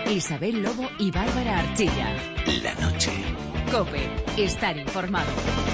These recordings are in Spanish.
Isabel Lobo y Bárbara Archilla. La noche. COPE. Estar informado.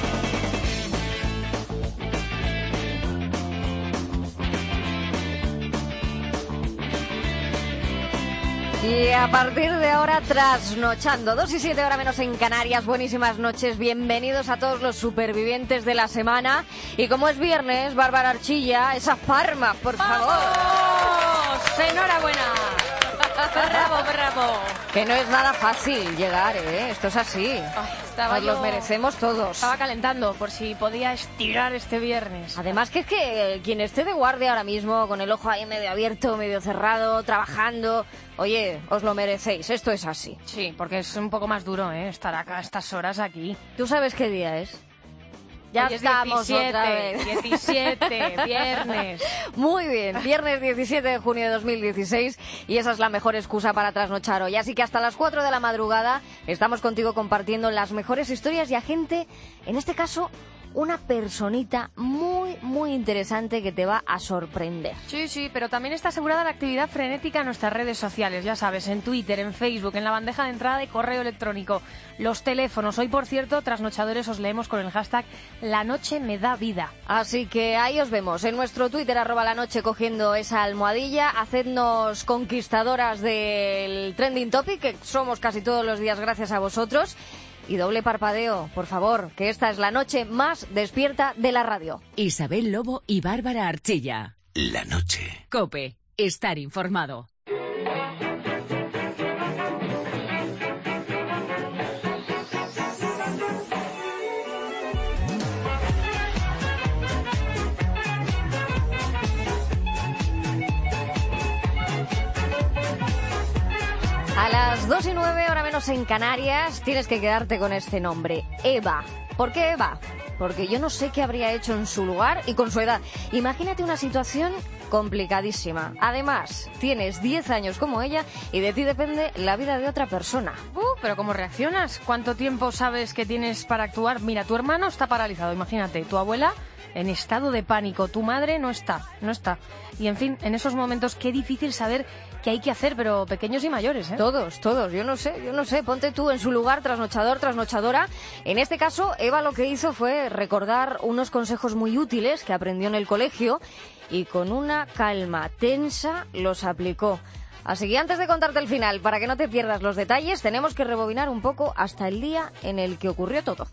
Y a partir de ahora, trasnochando, 2 y 7 horas menos en Canarias. Buenísimas noches, bienvenidos a todos los supervivientes de la semana. Y como es viernes, Bárbara Archilla, esas palmas, por favor. ¡Vamos! ¡Enhorabuena! ¡Bravo, bravo! Que no es nada fácil llegar, ¿eh? Esto es así. Ay, Nos los merecemos todos. Estaba calentando por si podía estirar este viernes. Además que es que quien esté de guardia ahora mismo, con el ojo ahí medio abierto, medio cerrado, trabajando, oye, os lo merecéis, esto es así. Sí, porque es un poco más duro, estar acá a estas horas aquí. ¿Tú sabes qué día es? Ya hoy estamos 17, otra vez. 17, viernes. Muy bien, viernes 17 de junio de 2016 y esa es la mejor excusa para trasnochar hoy. Así que hasta las 4 de la madrugada estamos contigo compartiendo las mejores historias y a gente, en este caso, una personita muy, muy interesante que te va a sorprender. Sí, pero también está asegurada la actividad frenética en nuestras redes sociales, ya sabes, en Twitter, en Facebook, en la bandeja de entrada de correo electrónico, los teléfonos. Hoy, por cierto, trasnochadores, os leemos con el hashtag La Noche Me Da Vida. Así que ahí os vemos, en nuestro Twitter, @lanoche, cogiendo esa almohadilla. Hacednos conquistadoras del Trending Topic, que somos casi todos los días gracias a vosotros. Y doble parpadeo, por favor, que esta es la noche más despierta de la radio. Isabel Lobo y Bárbara Archilla. La noche. COPE. Estar informado. A las 2 y 9, hora menos en Canarias, tienes que quedarte con este nombre, Eva. ¿Por qué Eva? Porque yo no sé qué habría hecho en su lugar y con su edad. Imagínate una situación complicadísima. Además, tienes 10 años como ella y de ti depende la vida de otra persona. Pero ¿cómo reaccionas? ¿Cuánto tiempo sabes que tienes para actuar? Mira, tu hermano está paralizado, imagínate. Tu abuela en estado de pánico. Tu madre no está. Y en fin, en esos momentos qué difícil saber qué hay que hacer, pero pequeños y mayores, ¿eh? Todos. Yo no sé. Ponte tú en su lugar, trasnochador, trasnochadora. En este caso, Eva lo que hizo fue recordar unos consejos muy útiles que aprendió en el colegio y con una calma tensa los aplicó. Así que antes de contarte el final, para que no te pierdas los detalles, tenemos que rebobinar un poco hasta el día en el que ocurrió todo.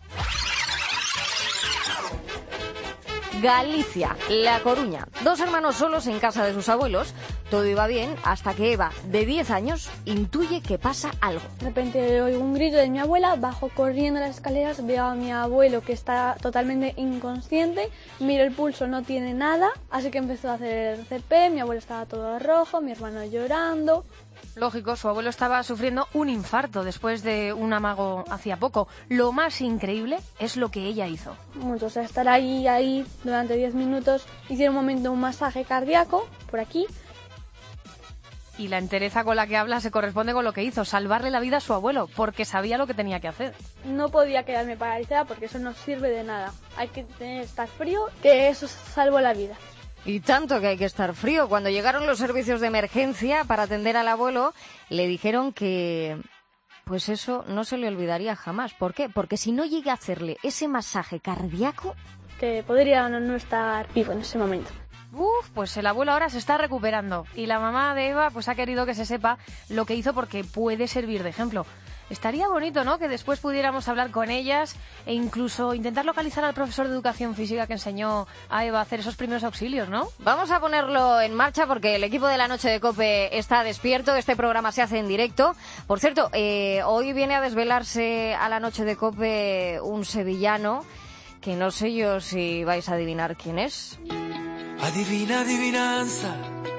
Galicia, La Coruña. 2 hermanos solos en casa de sus abuelos. Todo iba bien hasta que Eva, de 10 años, intuye que pasa algo. De repente oigo un grito de mi abuela, bajo corriendo las escaleras, veo a mi abuelo que está totalmente inconsciente, miro el pulso, no tiene nada, así que empezó a hacer CP, mi abuelo estaba todo rojo, mi hermano llorando. Lógico, su abuelo estaba sufriendo un infarto después de un amago hacía poco. Lo más increíble es lo que ella hizo. Mucho, o sea, estar ahí durante 10 minutos, hicieron un momento un masaje cardíaco, por aquí. Y la entereza con la que habla se corresponde con lo que hizo, salvarle la vida a su abuelo, porque sabía lo que tenía que hacer. No podía quedarme paralizada porque eso no sirve de nada. Hay que estar frío, que eso salvó la vida. Y tanto que hay que estar frío. Cuando llegaron los servicios de emergencia para atender al abuelo, le dijeron que pues eso no se le olvidaría jamás. ¿Por qué? Porque si no llega a hacerle ese masaje cardíaco, que podría no estar vivo en ese momento. Pues el abuelo ahora se está recuperando y la mamá de Eva pues ha querido que se sepa lo que hizo porque puede servir de ejemplo. Estaría bonito, ¿no?, que después pudiéramos hablar con ellas e incluso intentar localizar al profesor de educación física que enseñó a Eva a hacer esos primeros auxilios, ¿no? Vamos a ponerlo en marcha porque el equipo de la noche de COPE está despierto. Este programa se hace en directo. Por cierto, hoy viene a desvelarse a la noche de COPE un sevillano que no sé yo si vais a adivinar quién es. Adivina, adivinanza.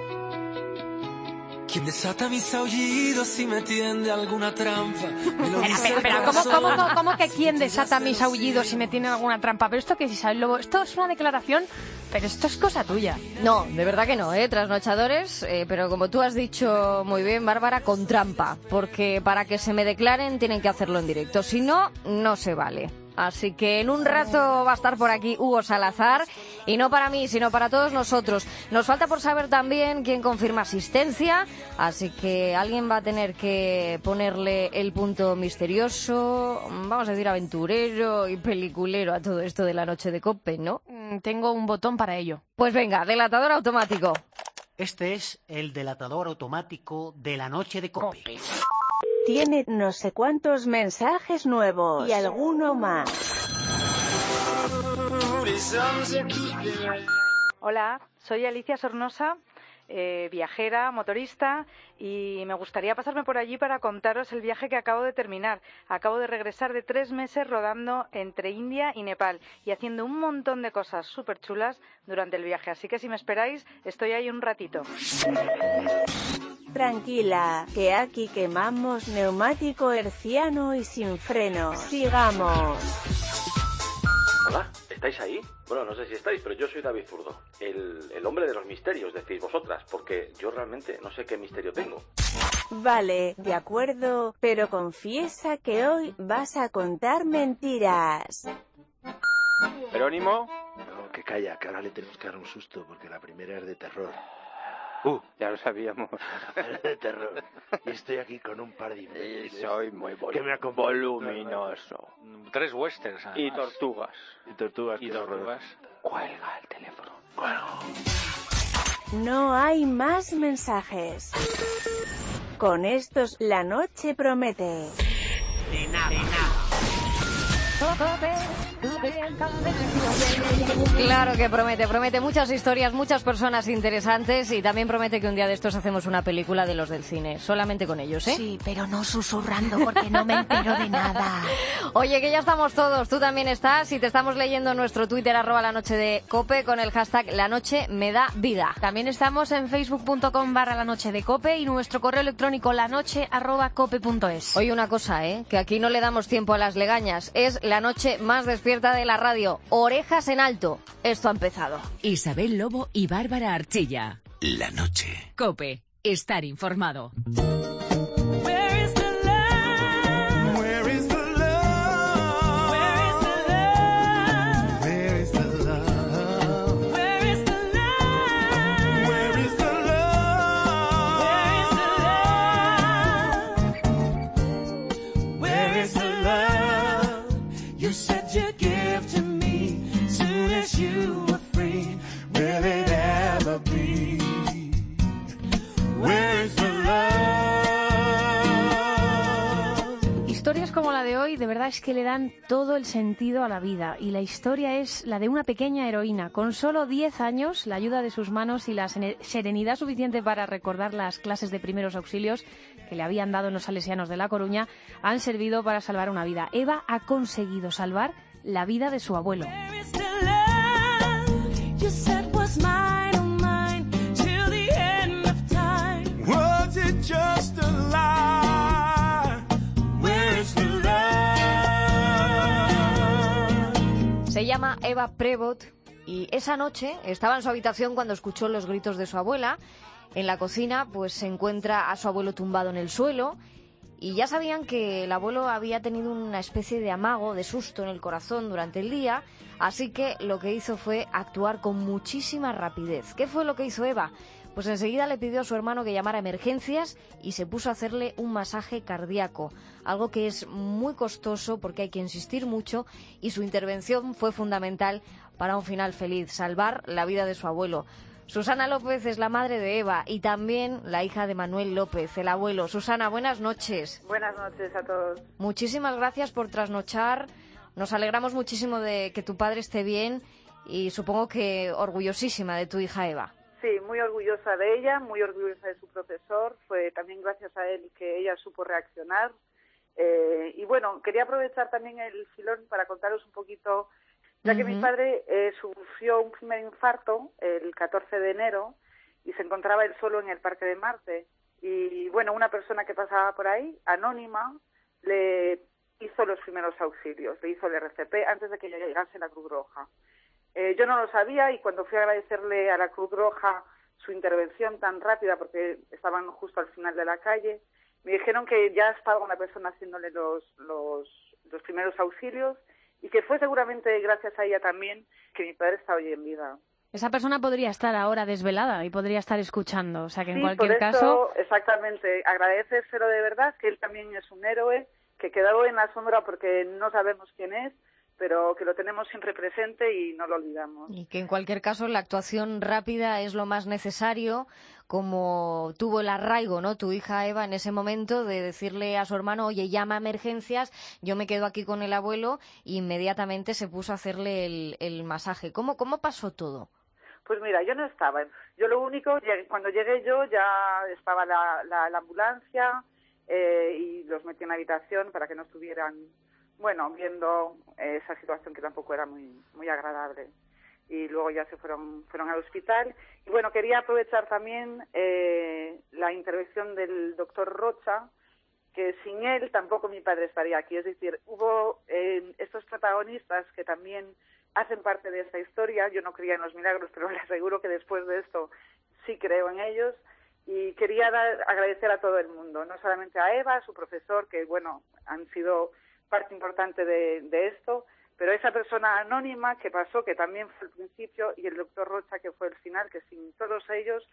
¿Quién desata mis aullidos y me tiende alguna trampa? Espera, ¿cómo que quién desata mis aullidos y me tiende alguna trampa? Pero esto que es, Isabel Lobo, esto es una declaración, pero esto es cosa tuya. No, de verdad que no, trasnochadores, pero como tú has dicho muy bien, Bárbara, con trampa, porque para que se me declaren tienen que hacerlo en directo, si no, no se vale. Así que en un rato va a estar por aquí Hugo Salazar, y no para mí, sino para todos nosotros. Nos falta por saber también quién confirma asistencia, así que alguien va a tener que ponerle el punto misterioso, vamos a decir aventurero y peliculero a todo esto de la noche de COPE, ¿no? Tengo un botón para ello. Pues venga, delatador automático. Este es el delatador automático de la noche de COPE. Tiene no sé cuántos mensajes nuevos y alguno más. Hola, soy Alicia Sornosa, viajera, motorista, y me gustaría pasarme por allí para contaros el viaje que acabo de terminar. Acabo de regresar de 3 meses rodando entre India y Nepal y haciendo un montón de cosas súper chulas durante el viaje. Así que si me esperáis, estoy ahí un ratito. Tranquila, que aquí quemamos neumático herciano y sin freno. Sigamos. Hola, ¿estáis ahí? Bueno, no sé si estáis, pero yo soy David Zurdo, el hombre de los misterios, decís vosotras, porque yo realmente no sé qué misterio tengo. Vale, de acuerdo, pero confiesa que hoy vas a contar mentiras. ¿Jerónimo? No, que calla, que ahora le tenemos que dar un susto, porque la primera es de terror. Ya lo sabíamos. De terror. Y estoy aquí con un par de imbéciles. Soy muy que me acompañan. voluminoso. 3 westerns, además. Y tortugas. Y tortugas. Y tortugas. Cuelga el teléfono. No hay más mensajes. Con estos, la noche promete. De nada. Claro que promete muchas historias, muchas personas interesantes, y también promete que un día de estos hacemos una película de los del cine, solamente con ellos, ¿eh? Sí, pero no susurrando porque no me entero de nada. Oye, que ya estamos todos, tú también estás, y te estamos leyendo en nuestro Twitter @lanochedecope con el hashtag #LaNocheMeDaVida. También estamos en facebook.com/lanochedecope y nuestro correo electrónico lanoche@cope.es. Oye, una cosa, que aquí no le damos tiempo a las legañas, es la noche más despierta de la radio. Orejas en alto. Esto ha empezado. Isabel Lobo y Bárbara Archilla. La noche. COPE. Estar informado. Historias como la de hoy de verdad es que le dan todo el sentido a la vida, y la historia es la de una pequeña heroína. Con solo 10 años, la ayuda de sus manos y la serenidad suficiente para recordar las clases de primeros auxilios que le habían dado en los Salesianos de La Coruña han servido para salvar una vida. Eva ha conseguido salvar la vida de su abuelo. Se llama Eva Prevot y esa noche estaba en su habitación cuando escuchó los gritos de su abuela. En la cocina pues se encuentra a su abuelo tumbado en el suelo, y ya sabían que el abuelo había tenido una especie de amago, de susto en el corazón durante el día, así que lo que hizo fue actuar con muchísima rapidez. ¿Qué fue lo que hizo Eva? Pues enseguida le pidió a su hermano que llamara a emergencias y se puso a hacerle un masaje cardíaco, algo que es muy costoso porque hay que insistir mucho, y su intervención fue fundamental para un final feliz, salvar la vida de su abuelo. Susana López es la madre de Eva y también la hija de Manuel López, el abuelo. Susana, buenas noches. Buenas noches a todos. Muchísimas gracias por trasnochar. Nos alegramos muchísimo de que tu padre esté bien y supongo que orgullosísima de tu hija Eva. Sí, muy orgullosa de ella, muy orgullosa de su profesor. Fue también gracias a él que ella supo reaccionar. Y bueno, quería aprovechar también el filón para contaros un poquito, ya que mi padre sufrió un primer infarto el 14 de enero y se encontraba él solo en el Parque de Marte. Y bueno, una persona que pasaba por ahí, anónima, le hizo los primeros auxilios, le hizo el RCP antes de que llegase la Cruz Roja. Yo no lo sabía, y cuando fui a agradecerle a la Cruz Roja su intervención tan rápida, porque estaban justo al final de la calle, me dijeron que ya estaba una persona haciéndole los primeros auxilios y que fue seguramente gracias a ella también que mi padre está hoy en vida. Esa persona podría estar ahora desvelada y podría estar escuchando, o sea que en Sí, cualquier por eso, caso... exactamente, agradecérselo de verdad, que él también es un héroe, que quedó en la sombra porque no sabemos quién es, pero que lo tenemos siempre presente y no lo olvidamos. Y que en cualquier caso la actuación rápida es lo más necesario, como tuvo el arraigo, ¿no? Tu hija Eva en ese momento de decirle a su hermano, oye, llama a emergencias, yo me quedo aquí con el abuelo, e inmediatamente se puso a hacerle el masaje. ¿Cómo pasó todo? Pues mira, yo no estaba. Yo lo único, cuando llegué yo ya estaba la ambulancia y los metí en la habitación para que no estuvieran, bueno, viendo esa situación que tampoco era muy agradable. Y luego ya se fueron al hospital. Y bueno, quería aprovechar también la intervención del doctor Rocha, que sin él tampoco mi padre estaría aquí. Es decir, hubo estos protagonistas que también hacen parte de esta historia. Yo no creía en los milagros, pero les aseguro que después de esto sí creo en ellos. Y quería agradecer a todo el mundo, no solamente a Eva, a su profesor, que bueno, han sido parte importante de esto, pero esa persona anónima que pasó, que también fue el principio, y el doctor Rocha, que fue el final, que sin todos ellos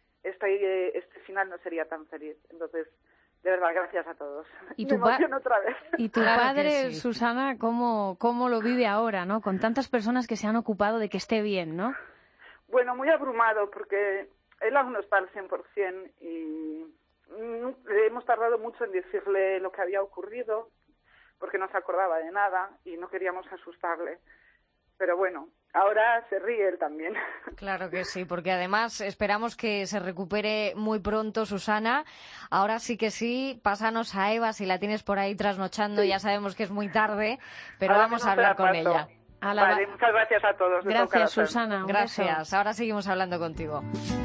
este final no sería tan feliz. Entonces, de verdad, gracias a todos. Y Me emociono otra vez. Y tu padre, sí. Susana, ¿cómo lo vive ahora, ¿no? Con tantas personas que se han ocupado de que esté bien, ¿no? Bueno, muy abrumado, porque él aún no está al 100% y hemos tardado mucho en decirle lo que había ocurrido, porque no se acordaba de nada y no queríamos asustarle. Pero bueno, ahora se ríe él también. Claro que sí, porque además esperamos que se recupere muy pronto, Susana. Ahora sí que sí, pásanos a Eva si la tienes por ahí trasnochando, sí. Ya sabemos que es muy tarde, pero ahora vamos a hablar con ella. Vale, muchas gracias a todos. Gracias, Susana. Gracias. Ahora seguimos hablando contigo.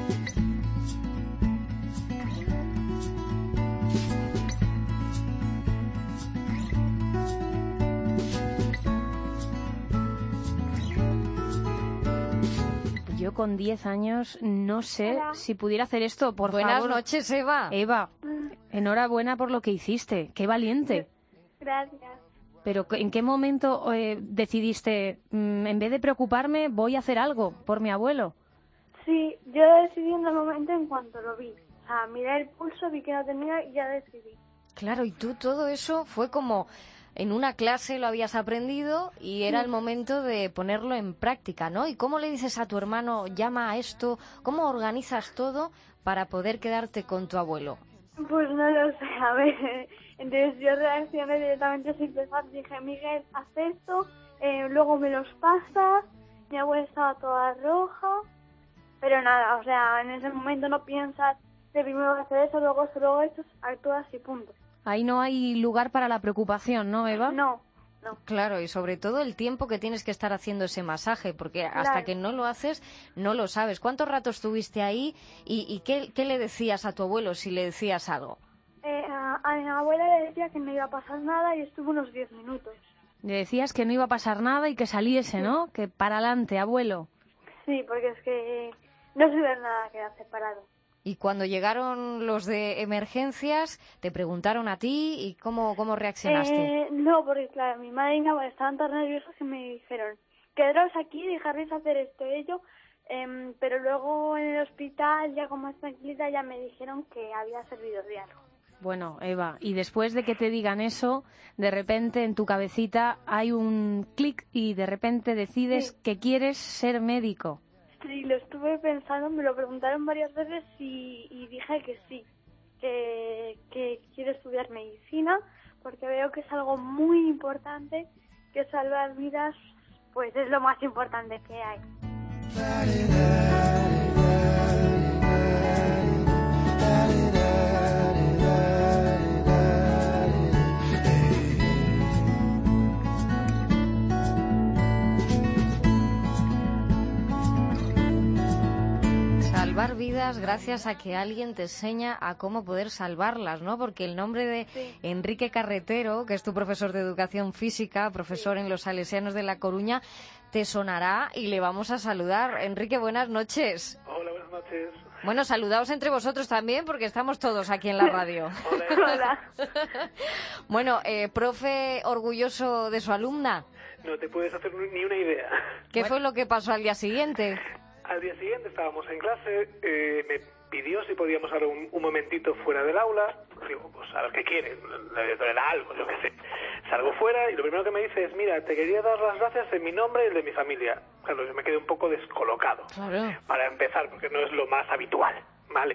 Yo con 10 años no sé si pudiera hacer esto, por favor. Buenas noches, Eva. Eva, enhorabuena por lo que hiciste. ¡Qué valiente! Gracias. Pero ¿en qué momento decidiste, en vez de preocuparme, voy a hacer algo por mi abuelo? Sí, yo decidí en el momento en cuanto lo vi. O sea, miré el pulso, vi que no tenía y ya decidí. Claro, y tú todo eso fue como... En una clase lo habías aprendido y era el momento de ponerlo en práctica, ¿no? ¿Y cómo le dices a tu hermano, llama a esto? ¿Cómo organizas todo para poder quedarte con tu abuelo? Pues no lo sé, a ver. Entonces yo reaccioné directamente sin pensar. Dije, Miguel, haz esto, luego me los pasas. Mi abuela estaba toda roja. Pero nada, o sea, en ese momento no piensas de primero hacer eso, luego esto, actúas y punto. Ahí no hay lugar para la preocupación, ¿no, Eva? No. Claro, y sobre todo el tiempo que tienes que estar haciendo ese masaje, porque hasta que no lo haces, no lo sabes. ¿Cuántos ratos estuviste ahí y qué le decías a tu abuelo si le decías algo? A mi abuela le decía que no iba a pasar nada y estuvo unos 10 minutos. Le decías que no iba a pasar nada y que saliese, ¿no? Que para adelante, abuelo. Sí, porque es que no se ve nada quedar separado. Y cuando llegaron los de emergencias, ¿te preguntaron a ti y cómo reaccionaste? No, porque claro, mi madre y mi abuela estaban tan nerviosos que me dijeron, quedaros aquí, dejaréis hacer esto y ello, pero luego en el hospital, ya como más tranquilita, ya me dijeron que había servido de algo. Bueno, Eva, y después de que te digan eso, de repente en tu cabecita hay un clic y de repente decides que quieres ser médico. Sí, lo estuve pensando, me lo preguntaron varias veces y dije que sí, que quiero estudiar medicina porque veo que es algo muy importante, que salvar vidas pues es lo más importante que hay. Salvar vidas gracias a que alguien te enseña a cómo poder salvarlas, ¿no? Porque el nombre de Enrique Carretero, que es tu profesor de educación física, profesor en los Salesianos de La Coruña, te sonará y le vamos a saludar. Enrique, buenas noches. Hola, buenas noches. Bueno, saludaos entre vosotros también, porque estamos todos aquí en la radio. Hola. Bueno, profe orgulloso de su alumna. No te puedes hacer ni una idea. ¿Qué fue lo que pasó al día siguiente? Al día siguiente estábamos en clase, me pidió si podíamos hablar un momentito fuera del aula. Digo, pues a ver qué quiere, le da algo, yo qué sé. Salgo fuera y lo primero que me dice es, mira, te quería dar las gracias en mi nombre y el de mi familia. Claro, yo me quedé un poco descolocado. Claro. Para empezar, porque no es lo más habitual, ¿vale?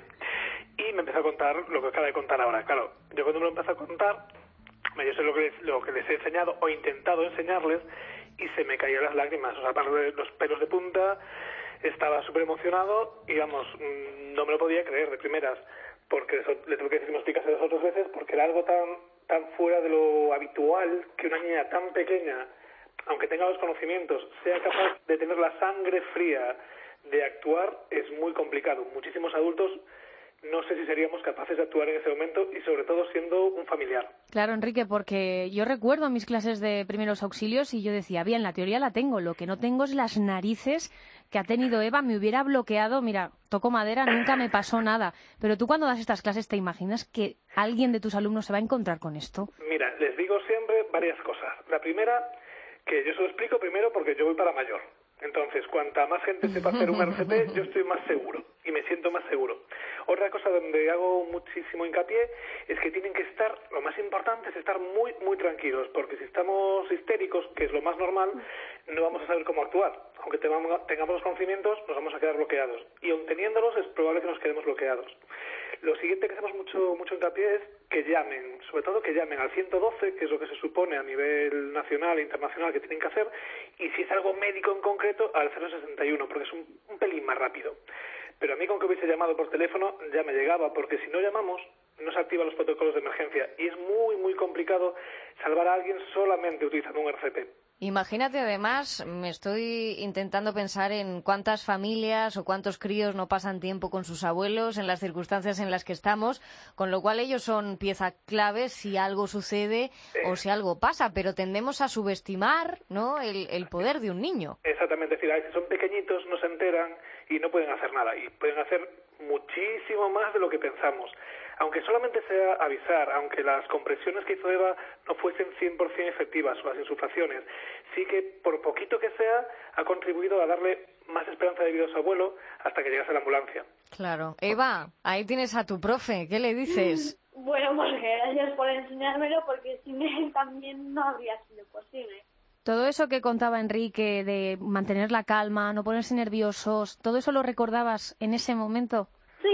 Y me empezó a contar lo que acaba de contar ahora. Claro, yo cuando me lo empezó a contar, yo sé lo que les he enseñado o intentado enseñarles y se me caían las lágrimas. O sea, aparte de los pelos de punta, estaba súper emocionado y, vamos, no me lo podía creer de primeras. Porque eso le tuve que decir explicarse 2 o 3 veces porque era algo tan fuera de lo habitual que una niña tan pequeña, aunque tenga los conocimientos, sea capaz de tener la sangre fría de actuar, es muy complicado. Muchísimos adultos no sé si seríamos capaces de actuar en ese momento y sobre todo siendo un familiar. Claro, Enrique, porque yo recuerdo mis clases de primeros auxilios y yo decía, bien, la teoría la tengo, lo que no tengo es las narices que ha tenido Eva, me hubiera bloqueado, mira, toco madera, nunca me pasó nada. Pero tú cuando das estas clases, ¿te imaginas que alguien de tus alumnos se va a encontrar con esto? Mira, les digo siempre varias cosas. La primera, que yo se lo explico primero porque yo voy para mayor. Entonces, cuanta más gente sepa hacer un RCP, yo estoy más seguro y me siento más seguro. Otra cosa donde hago muchísimo hincapié es que tienen que estar, lo más importante es estar muy, muy tranquilos, porque si estamos histéricos, que es lo más normal, no vamos a saber cómo actuar. Aunque tengamos los conocimientos, nos vamos a quedar bloqueados. Y aun teniéndolos, es probable que nos quedemos bloqueados. Lo siguiente que hacemos mucho hincapié es que llamen, sobre todo que llamen al 112, que es lo que se supone a nivel nacional e internacional que tienen que hacer, y si es algo médico en concreto, al 061, porque es un pelín más rápido. Pero a mí con que hubiese llamado por teléfono ya me llegaba, porque si no llamamos no se activan los protocolos de emergencia y es muy, muy complicado salvar a alguien solamente utilizando un RCP. Imagínate, además, me estoy intentando pensar en cuántas familias o cuántos críos no pasan tiempo con sus abuelos en las circunstancias en las que estamos, con lo cual ellos son pieza clave si algo sucede o si algo pasa, pero tendemos a subestimar, ¿no?, el poder de un niño. Exactamente, es decir, si son pequeñitos no se enteran y no pueden hacer nada, y pueden hacer muchísimo más de lo que pensamos. Aunque solamente sea avisar, aunque las compresiones que hizo Eva no fuesen 100% efectivas o las insuflaciones, sí que por poquito que sea ha contribuido a darle más esperanza de vida a su abuelo hasta que llegase la ambulancia. Claro. Eva, ahí tienes a tu profe, ¿qué le dices? Bueno, pues gracias por enseñármelo, porque sin él también no habría sido posible. Todo eso que contaba Enrique de mantener la calma, no ponerse nerviosos, ¿todo eso lo recordabas en ese momento?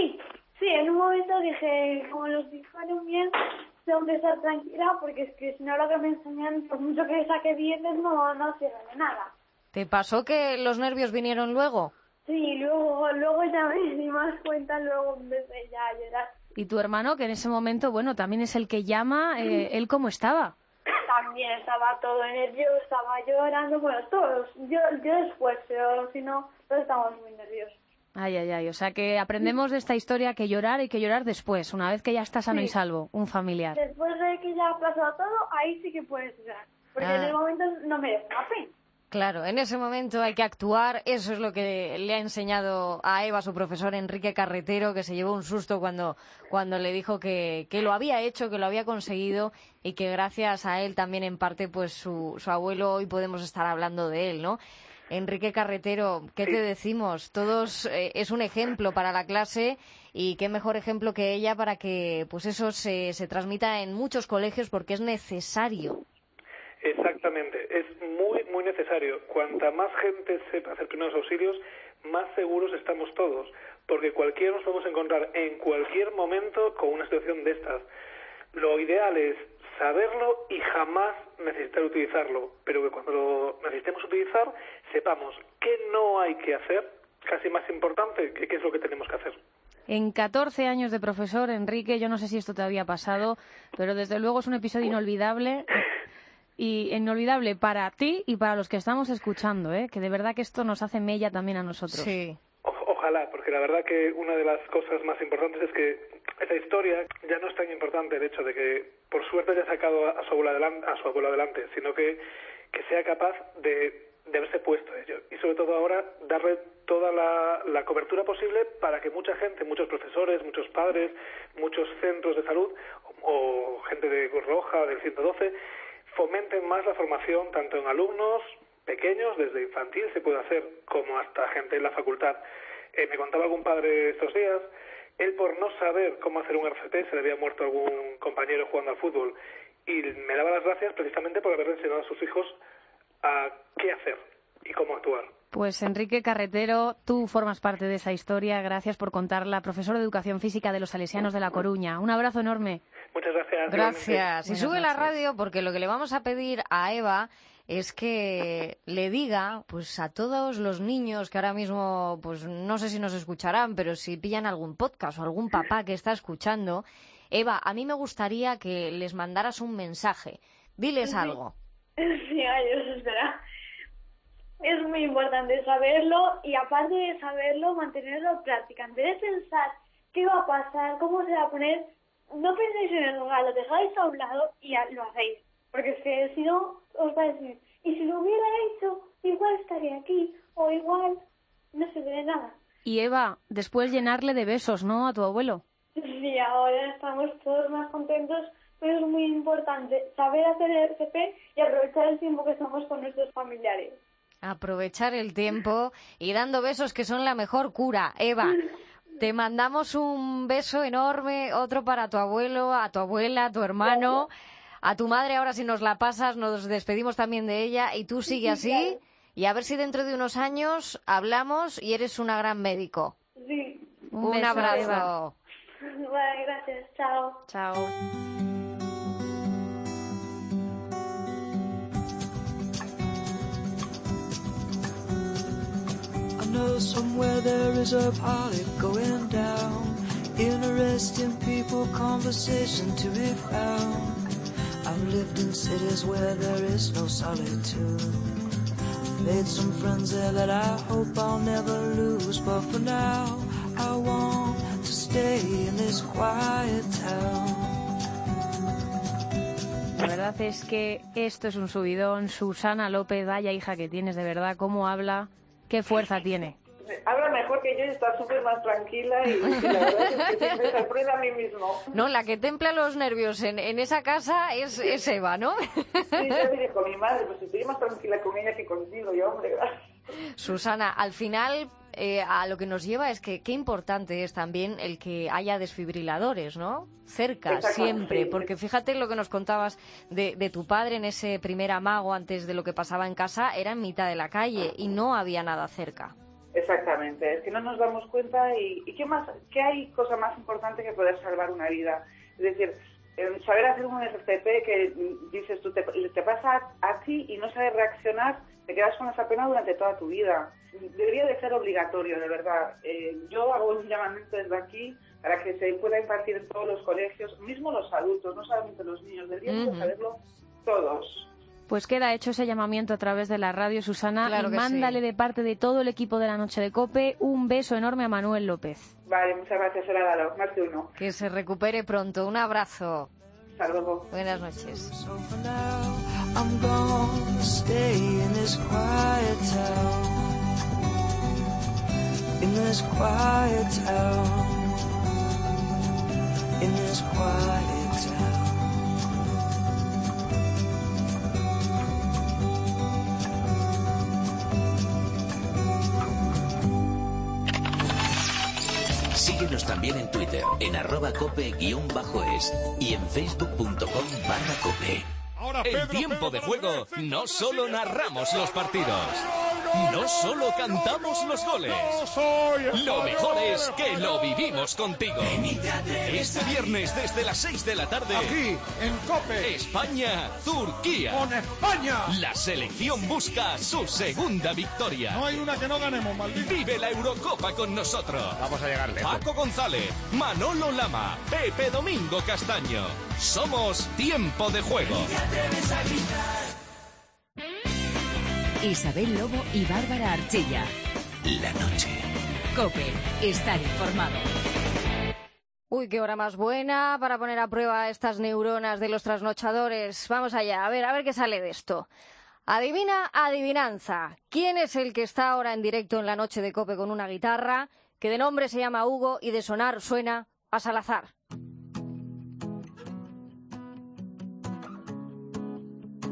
Sí, en un momento dije, como los dijeron bien, tengo que estar tranquila porque es que si no lo que me enseñan, por mucho que saque bienes, no sirve de nada. ¿Te pasó que los nervios vinieron luego? Sí, luego ya me di más cuenta, luego empecé ya a llorar. ¿Y tu hermano, que en ese momento, bueno, también es el que llama, él cómo estaba? También estaba todo nervioso, estaba llorando, bueno, todos. Yo después, pero si no, todos estábamos muy nerviosos. Ay, o sea que aprendemos de esta historia que llorar hay que llorar después, una vez que ya está sano y salvo, un familiar. Después de que ya ha pasado todo, ahí sí que puedes llorar, porque en el momento no merece la pena. Claro, en ese momento hay que actuar, eso es lo que le ha enseñado a Eva su profesor Enrique Carretero, que se llevó un susto cuando le dijo que lo había hecho, que lo había conseguido y que gracias a él también en parte pues su abuelo hoy podemos estar hablando de él, ¿no? Enrique Carretero, ¿qué te decimos? Todos es un ejemplo para la clase y qué mejor ejemplo que ella para que pues eso se transmita en muchos colegios porque es necesario. Exactamente, es muy, muy necesario. Cuanta más gente sepa hacer primeros auxilios, más seguros estamos todos, porque cualquiera nos podemos encontrar en cualquier momento con una situación de estas. Lo ideal es saberlo y jamás necesitar utilizarlo, pero que cuando lo necesitemos utilizar, sepamos qué no hay que hacer, casi más importante que qué es lo que tenemos que hacer. En 14 años de profesor, Enrique, yo no sé si esto te había pasado, pero desde luego es un episodio inolvidable. Y inolvidable para ti y para los que estamos escuchando, que de verdad que esto nos hace mella también a nosotros. Sí. Ojalá, porque la verdad que una de las cosas más importantes es que esa historia ya no es tan importante el hecho de que por suerte haya sacado a su abuelo adelante, sino que sea capaz de haberse puesto ello. Y sobre todo ahora darle toda la cobertura posible para que mucha gente, muchos profesores, muchos padres, muchos centros de salud o gente de Cruz Roja, del 112, fomenten más la formación tanto en alumnos pequeños, desde infantil se puede hacer, como hasta gente en la facultad. Me contaba algún padre estos días, él por no saber cómo hacer un RCP, se le había muerto algún compañero jugando al fútbol, y me daba las gracias precisamente por haber enseñado a sus hijos a qué hacer y cómo actuar. Pues Enrique Carretero, tú formas parte de esa historia. Gracias por contarla. Profesor de Educación Física de los Salesianos de La Coruña. Un abrazo enorme. Muchas gracias. Gracias. Y sube la noches. radio porque lo que le vamos a pedir a Eva es que le diga pues a todos los niños que ahora mismo, pues no sé si nos escucharán, pero si pillan algún podcast o algún papá que está escuchando, Eva, a mí me gustaría que les mandaras un mensaje. Diles algo. Sí, a ellos, espera. Es muy importante saberlo y aparte de saberlo, mantenerlo en práctica. En vez de pensar qué va a pasar, cómo se va a poner, no penséis en el lugar, lo dejáis a un lado y lo hacéis. Porque es que si no, os va a decir, y si lo hubiera hecho, igual estaría aquí, o igual no se ve nada. Y Eva, después llenarle de besos, ¿no?, a tu abuelo. Sí, ahora estamos todos más contentos, pero es muy importante saber hacer el RCP y aprovechar el tiempo que estamos con nuestros familiares. Aprovechar el tiempo y dando besos que son la mejor cura. Eva, te mandamos un beso enorme, otro para tu abuelo, a tu abuela, a tu hermano, a tu madre. Ahora si nos la pasas, nos despedimos también de ella y tú sigue así y a ver si dentro de unos años hablamos y eres una gran médico. Sí. Un beso, abrazo. Eva. Vale, gracias. Chao. Chao. I know somewhere there is a party going down. Interesting people, conversation to be found. I've lived in cities where there is no solitude. I've made some friends there that I hope I'll never lose. But for now, I want to stay in this quiet town. La verdad es que esto es un subidón. Susana López, vaya hija que tienes, de verdad, cómo habla, qué fuerza tiene. Habla mejor que yo y está súper más tranquila y la verdad es que me sorprende a mí mismo. No, la que templa los nervios en esa casa es Eva, ¿no? Sí, yo me dijo mi madre, pues estoy más tranquila con ella que contigo, yo, hombre, gracias. Susana, al final a lo que nos lleva es que qué importante es también el que haya desfibriladores, ¿no? Cerca, siempre, sí, porque fíjate lo que nos contabas de tu padre en ese primer amago antes de lo que pasaba en casa, era en mitad de la calle y no había nada cerca. Exactamente, es que no nos damos cuenta y ¿qué hay cosa más importante que poder salvar una vida? Es decir, saber hacer un RCP que dices tú, te pasa a ti y no sabes reaccionar, te quedas con esa pena durante toda tu vida. Debería de ser obligatorio, de verdad. Yo hago un llamamiento desde aquí para que se pueda impartir en todos los colegios, mismo los adultos, no solamente los niños, deberíamos de saberlo todos. Pues queda hecho ese llamamiento a través de la radio, Susana, claro, y que mándale sí. de parte de todo el equipo de la Noche de COPE un beso enorme a Manuel López. Vale, muchas gracias, se lo ha dado, más de uno. Que se recupere pronto. Un abrazo. Hasta luego. Buenas noches. So for now, I'm gonna stay in this quiet town. In this quiet town. In this quiet town. Síguenos también en Twitter, en @cope_es y en facebook.com/cope. En Tiempo de Juego no solo narramos los partidos, no solo cantamos los goles. Lo mejor es que lo vivimos contigo. Este viernes desde las 6 de la tarde, aquí en COPE, España-Turquía. ¡Con España! La selección busca su segunda victoria. No hay una que no ganemos, maldito. Vive la Eurocopa con nosotros. Vamos a llegarle. Paco González, Manolo Lama, Pepe Domingo Castaño. Somos Tiempo de Juego. Isabel Lobo y Bárbara Archilla. La noche. COPE, estar informado. Uy, qué hora más buena para poner a prueba estas neuronas de los trasnochadores. Vamos allá, a ver qué sale de esto. Adivina, adivinanza. ¿Quién es el que está ahora en directo en la noche de COPE con una guitarra, que de nombre se llama Hugo y de sonar suena a Salazar?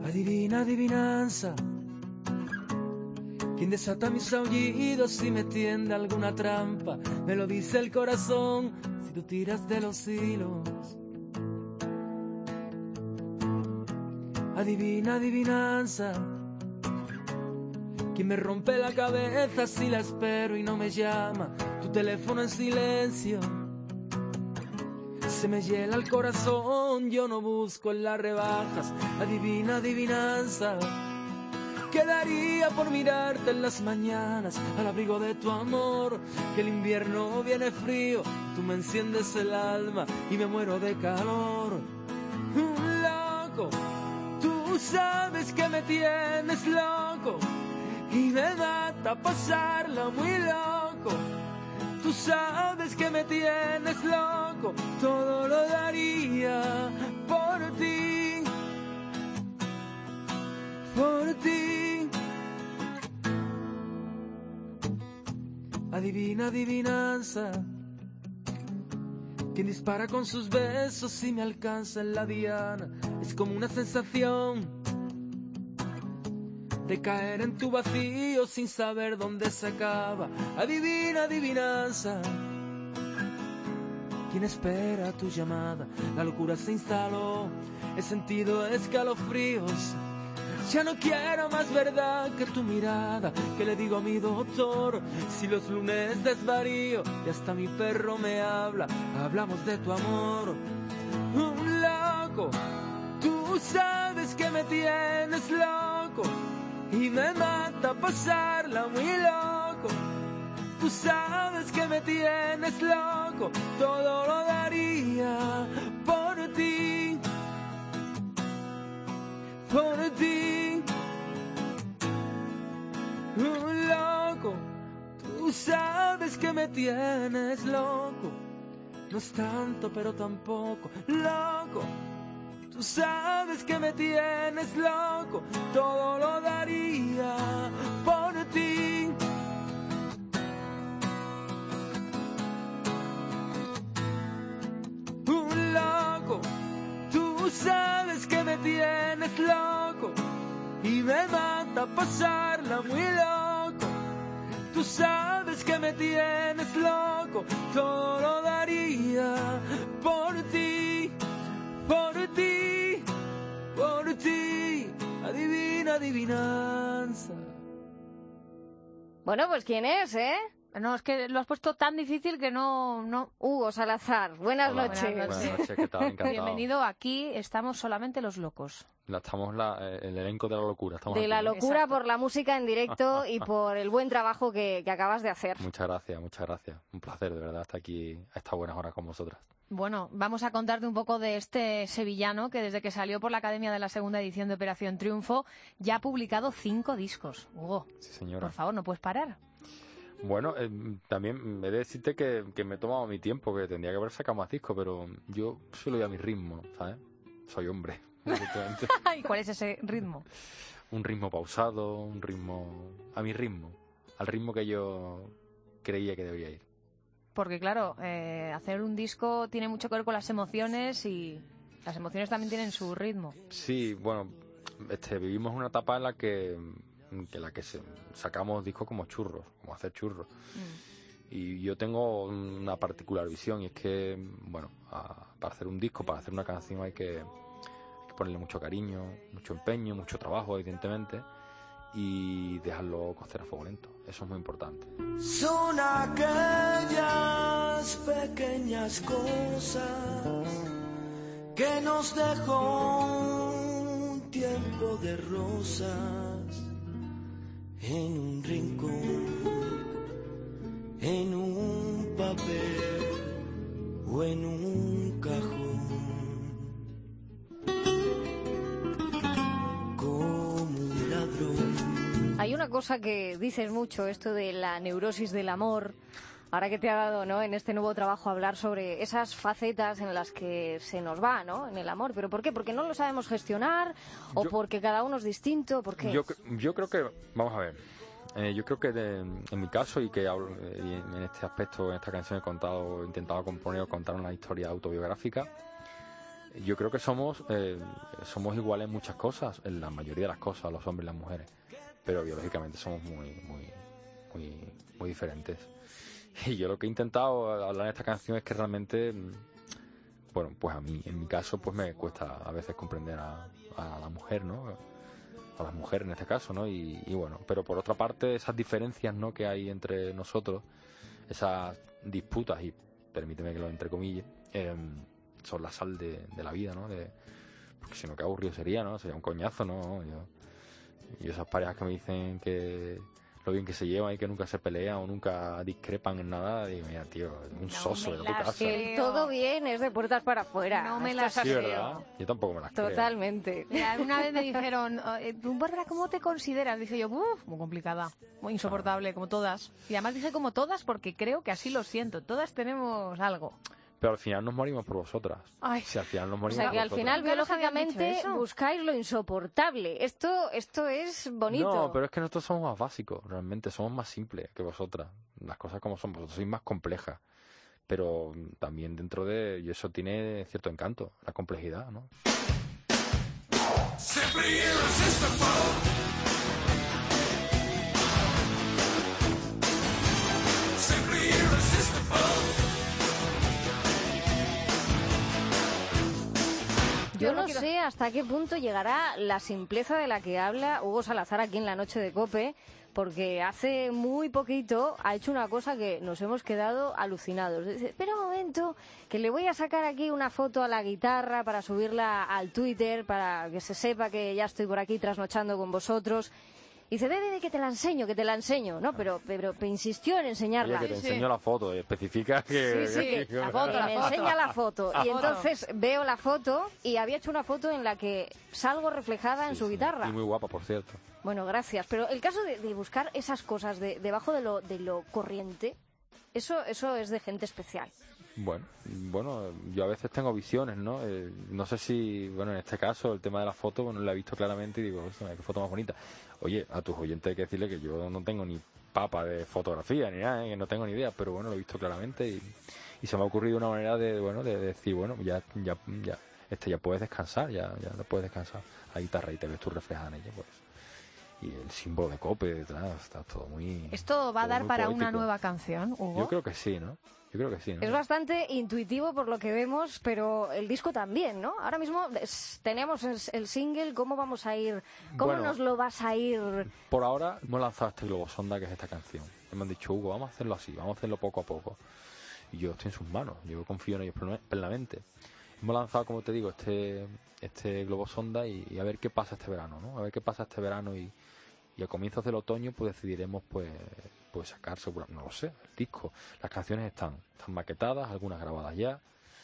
Adivina, adivinanza. ¿Quién desata mis aullidos y me tiende alguna trampa? Me lo dice el corazón si tú tiras de los hilos. Adivina, adivinanza. ¿Quién me rompe la cabeza si la espero y no me llama? Tu teléfono en silencio. Se me hiela el corazón, yo no busco en las rebajas. Adivina, adivinanza. Quedaría por mirarte en las mañanas al abrigo de tu amor. Que el invierno viene frío, tú me enciendes el alma y me muero de calor. Loco, tú sabes que me tienes loco y me mata pasarlo muy loco. Tú sabes que me tienes loco, todo lo daría por ti, por ti. Adivina, adivinanza. Quien dispara con sus besos y me alcanza en la diana. Es como una sensación de caer en tu vacío sin saber dónde se acaba. Adivina, adivinanza. ¿Quién espera tu llamada? La locura se instaló, he sentido escalofríos. Ya no quiero más verdad que tu mirada. Que le digo a mi doctor si los lunes desvarío y hasta mi perro me habla? Hablamos de tu amor. Un loco, tú sabes que me tienes loco y me mata pasarla muy loco. Tú sabes que me tienes loco, todo lo daría por ti, por ti. Loco, tú sabes que me tienes loco. No es tanto pero tampoco loco. Tú sabes que me tienes loco, todo lo daría por ti. Un loco, tú sabes que me tienes loco y me mata pasarla muy loco. Tú sabes que me tienes loco, todo lo daría por ti, por ti, por ti. Adivina, adivinanza. Bueno, pues ¿quién es, eh? No, es que lo has puesto tan difícil que no... Hugo Salazar, buenas noches. Buenas noches, ¿qué tal? Encantado. Bienvenido, aquí estamos solamente los locos. Estamos el elenco de la locura. Estamos de aquí. La locura. Exacto. Por la música en directo y por el buen trabajo que acabas de hacer. Muchas gracias, muchas gracias. Un placer, de verdad, estar aquí a estas buenas horas con vosotras. Bueno, vamos a contarte un poco de este sevillano que desde que salió por la Academia de la segunda edición de Operación Triunfo ya ha publicado 5 discos. Hugo, sí, señora. Por favor, no puedes parar. Bueno, también he de decirte que me he tomado mi tiempo, que tendría que haber sacado más discos, pero yo suelo ir a mi ritmo, ¿sabes? Soy hombre. ¿Y cuál es ese ritmo? Un ritmo pausado, un ritmo... a mi ritmo, al ritmo que yo creía que debía ir. Porque claro, hacer un disco tiene mucho que ver con las emociones y las emociones también tienen su ritmo. Sí, bueno, vivimos una etapa en la que sacamos discos como churros, como hacer churros. Y yo tengo una particular visión, y es que, bueno, para hacer un disco, para hacer una canción hay que ponerle mucho cariño, mucho empeño, mucho trabajo, evidentemente, y dejarlo cocer a fuego lento. Eso es muy importante. Son aquellas pequeñas cosas que nos dejó un tiempo de rosas en un rincón, en un papel o en un cajón. Hay una cosa que dices mucho, esto de la neurosis del amor, ahora que te ha dado, ¿no?, en este nuevo trabajo hablar sobre esas facetas en las que se nos va, ¿no?, en el amor. ¿Pero por qué? ¿Porque no lo sabemos gestionar? ¿O porque cada uno es distinto? ¿Por qué? Yo creo que, vamos a ver, yo creo que en mi caso, y en este aspecto, en esta canción he intentado componer o contar una historia autobiográfica, Yo creo que somos iguales en muchas cosas, en la mayoría de las cosas, los hombres y las mujeres, pero biológicamente somos muy diferentes. Y yo lo que he intentado hablar en esta canción es que realmente, bueno, pues a mí, en mi caso, pues me cuesta a veces comprender a la mujer, ¿no? A las mujeres en este caso, ¿no? Y bueno, pero por otra parte, esas diferencias, ¿no?, que hay entre nosotros, esas disputas, y permíteme que lo entrecomille, son la sal de la vida, ¿no? Porque si no, qué aburrido sería, ¿no? Sería un coñazo, ¿no? Y esas parejas que me dicen que lo bien que se llevan y que nunca se pelean o nunca discrepan en nada, digo, mira, tío, un soso de tu casa. Que todo bien es de puertas para afuera. No me Esto las es así. Sí, ¿verdad? Yo tampoco me las creo. Totalmente. Mira, una vez me dijeron, tú, Bárbara, ¿cómo te consideras? Dije yo, muy complicada, muy insoportable, como todas. Y además dije como todas porque creo que así lo siento. Todas tenemos algo. Pero al final nos morimos por vosotras. Ay. Si al final nos O morimos sea por que al vosotras. final ¿Nunca nos habían biológicamente dicho eso? buscáis lo insoportable. Esto es bonito. No, pero es que nosotros somos más básicos, realmente, somos más simples que vosotras. Las cosas como son, vosotros sois más complejas. Pero también dentro de... Y eso tiene cierto encanto, la complejidad, ¿no? Yo no sé hasta qué punto llegará la simpleza de la que habla Hugo Salazar aquí en La Noche de COPE, porque hace muy poquito ha hecho una cosa que nos hemos quedado alucinados. Dice, espera un momento, que le voy a sacar aquí una foto a la guitarra para subirla al Twitter, para que se sepa que ya estoy por aquí trasnochando con vosotros. Y dice, ve, que te la enseño. No, pero insistió en enseñarla. Oye, que te enseño la foto, especifica que... Sí, la foto, me enseña la foto. Y entonces veo la foto y había hecho una foto en la que salgo reflejada en su guitarra. Y muy guapa, por cierto. Bueno, gracias. Pero el caso de buscar esas cosas debajo de lo corriente, eso es de gente especial. Bueno, yo a veces tengo visiones, ¿no? No sé si, bueno, en este caso, el tema de la foto, bueno, la he visto claramente y digo, hostia, qué foto más bonita. Oye, a tus oyentes hay que decirle que yo no tengo ni papa de fotografía ni nada, que no tengo ni idea, pero bueno, lo he visto claramente y se me ha ocurrido una manera de decir, bueno, ya puedes descansar, ya no puedes descansar. La guitarra y te ves tú reflejada en ella, pues. Y el símbolo de COPE detrás, está todo muy... ¿Esto va a dar para poético. una nueva canción, Hugo? Yo creo que sí, ¿no? ¿no? Es bastante intuitivo por lo que vemos, pero el disco también, ¿no? Ahora mismo tenemos el single, ¿cómo vamos a ir? ¿Cómo nos lo vas a ir? Por ahora hemos lanzado este globo sonda, que es esta canción. Me han dicho, Hugo, vamos a hacerlo así, vamos a hacerlo poco a poco. Y yo estoy en sus manos, yo confío en ellos plenamente. Hemos lanzado, como te digo, este globo sonda y a ver qué pasa este verano, ¿no? A ver qué pasa este verano y a comienzos del otoño pues decidiremos pues sacar, no lo sé, el disco. Las canciones están maquetadas, algunas grabadas ya.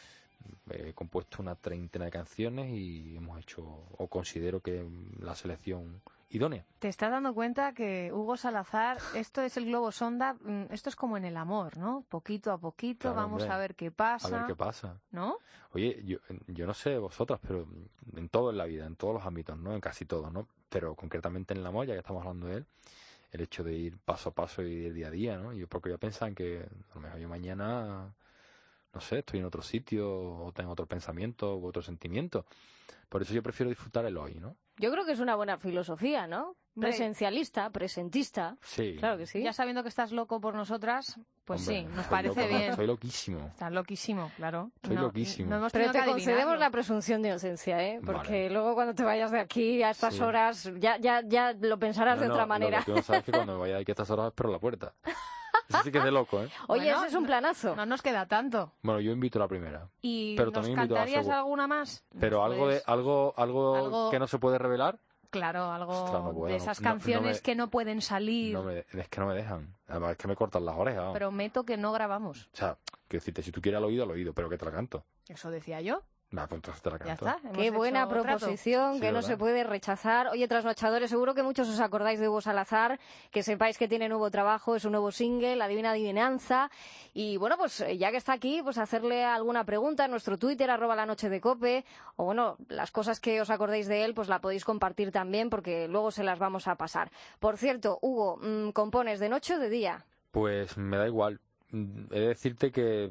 He compuesto una 30 de canciones y hemos hecho, o considero que la selección idónea. ¿Te estás dando cuenta que, Hugo Salazar, esto es el globo sonda, esto es como en el amor, ¿no? Poquito a poquito, claro, vamos, hombre, a ver qué pasa. A ver qué pasa. ¿No? Oye, yo no sé vosotras, pero en todo en la vida, en todos los ámbitos, ¿no? En casi todos, ¿no? Pero concretamente en el amor, ya que estamos hablando de él, el hecho de ir paso a paso y ir día a día, ¿no? Porque yo pensaba en que a lo mejor yo mañana, no sé, estoy en otro sitio o tengo otro pensamiento u otro sentimiento. Por eso yo prefiero disfrutar el hoy, ¿no? Yo creo que es una buena filosofía, ¿no? Presencialista, presentista. Sí. Claro que sí. Ya sabiendo que estás loco por nosotras, pues hombre, sí, nos parece bien. Soy loquísimo. Estás loquísimo, claro. Soy loquísimo. No hemos Pero te que concedemos la presunción de inocencia, ¿eh? Porque vale. Luego cuando te vayas de aquí a estas horas ya lo pensarás de otra manera. Lo que tú no sabes es que cuando me vaya de aquí a estas horas espero la puerta. Eso sí que es de loco, ¿eh? Oye, bueno, ese es un planazo. No nos queda tanto. Bueno, yo invito a la primera. ¿Y pero nos también cantarías alguna más? Pero algo que no se puede revelar. Claro, algo ostras, no puedo, de esas canciones que no pueden salir. Es que no me dejan. Además es que me cortan las orejas. Prometo que no grabamos. O sea, que decirte, si tú quieres al oído, pero que te la canto. Eso decía yo. Pues entonces te la canto. Ya está. Qué buena proposición, sí, que no se puede rechazar. Oye, trasnochadores, seguro que muchos os acordáis de Hugo Salazar, que sepáis que tiene nuevo trabajo, es un nuevo single, La Divina Adivinanza. Y bueno, pues ya que está aquí, pues hacerle alguna pregunta en nuestro Twitter, @lanochedecope, o bueno, las cosas que os acordéis de él, pues la podéis compartir también, porque luego se las vamos a pasar. Por cierto, Hugo, ¿compones de noche o de día? Pues me da igual. he de decirte que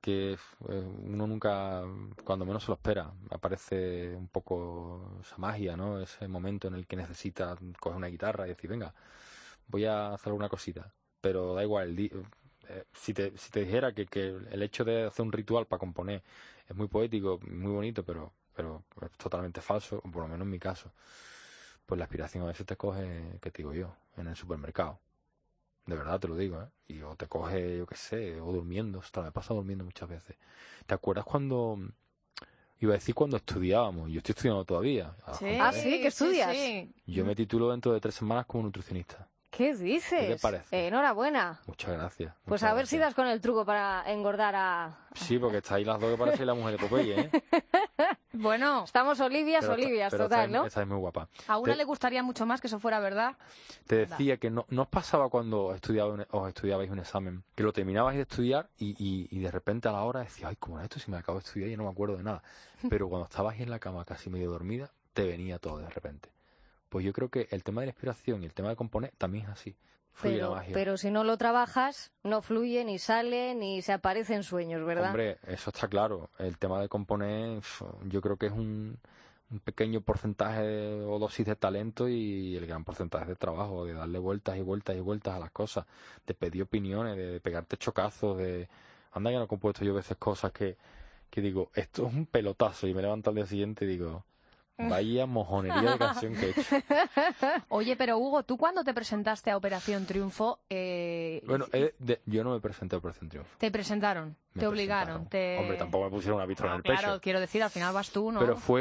uno nunca, cuando menos se lo espera, aparece un poco esa magia, ¿no? Ese momento en el que necesitas coger una guitarra y decir, venga, voy a hacer alguna cosita. Pero da igual, si te dijera que el hecho de hacer un ritual para componer es muy poético, muy bonito, pero es totalmente falso, o por lo menos en mi caso, pues la inspiración a veces te coge, ¿qué te digo yo?, en el supermercado. De verdad te lo digo, ¿eh? Y o te coge, yo qué sé, o durmiendo. Ostras, me pasa durmiendo muchas veces. ¿Te acuerdas cuando... Iba a decir cuando estudiábamos. Yo estoy estudiando todavía. ¿Sí? ¿Ah, sí? ¿Qué estudias? Sí. Yo me titulo dentro de 3 semanas como nutricionista. ¿Qué dices? ¿Qué te parece? Enhorabuena. Muchas gracias. Pues a ver si das con el truco para engordar a... Sí, porque estáis las dos que parecen la mujer de Popeye, ¿eh? Bueno. Estamos Olivias, pero total, ¿no? Esa es muy guapa. A una le gustaría mucho más que eso fuera verdad. Te decía que no os pasaba cuando os estudiabais un examen, que lo terminabais de estudiar y de repente a la hora decías, ay, ¿cómo es esto? Si me acabo de estudiar y no me acuerdo de nada. Pero cuando estabas en la cama casi medio dormida, te venía todo de repente. Pues yo creo que el tema de la inspiración y el tema de componer también es así. Fluye la magia. Pero si no lo trabajas, no fluye, ni sale, ni se aparece en sueños, ¿verdad? Hombre, eso está claro. El tema de componer, yo creo que es un pequeño porcentaje o dosis de talento y el gran porcentaje de trabajo, de darle vueltas y vueltas y vueltas a las cosas, de pedir opiniones, de pegarte chocazos, de... Anda que no he compuesto yo a veces cosas que digo, esto es un pelotazo, y me levanto al día siguiente y digo... Vaya mojonería de canción que he hecho. Oye, pero Hugo, ¿tú cuándo te presentaste a Operación Triunfo? Bueno, yo no me presenté a Operación Triunfo. ¿Te presentaron? ¿Te obligaron? Hombre, tampoco me pusieron una pistola en el pecho. Claro, quiero decir, al final vas tú, ¿no? Pero fue